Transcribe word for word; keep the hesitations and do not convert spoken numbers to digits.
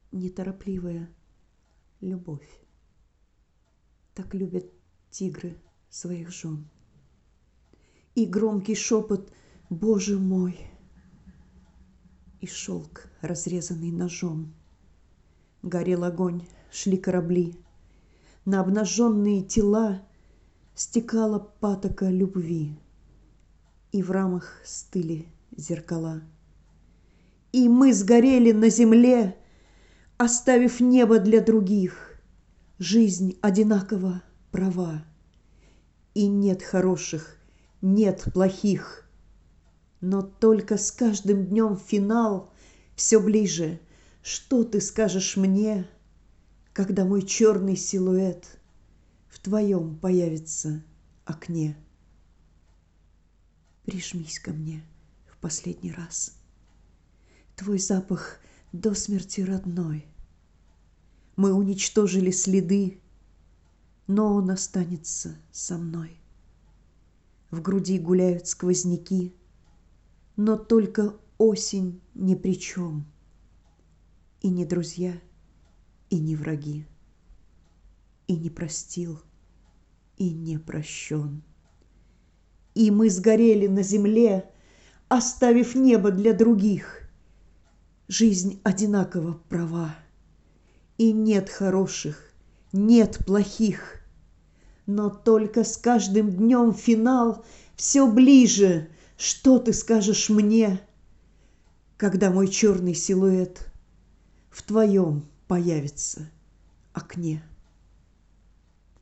неторопливая любовь. Так любят тигры своих жен. И громкий шепот «Боже мой!» и шелк, разрезанный ножом. Горел огонь, шли корабли, на обнаженные тела стекала патока любви, и в рамах стыли зеркала. И мы сгорели на земле, оставив небо для других. Жизнь одинаково права, и нет хороших, нет плохих. Но только с каждым днем финал все ближе. Что ты скажешь мне, когда мой черный силуэт в твоем появится окне? Прижмись ко мне в последний раз. Твой запах до смерти родной. Мы уничтожили следы, но он останется со мной. В груди гуляют сквозняки, но только осень ни при чем. И не друзья, и не враги, и не простил, и не прощен. И мы сгорели на земле, оставив небо для других. Жизнь одинаково права, и нет хороших, нет плохих. Но только с каждым днем финал все ближе. Что ты скажешь мне, когда мой черный силуэт в твоем появится окне?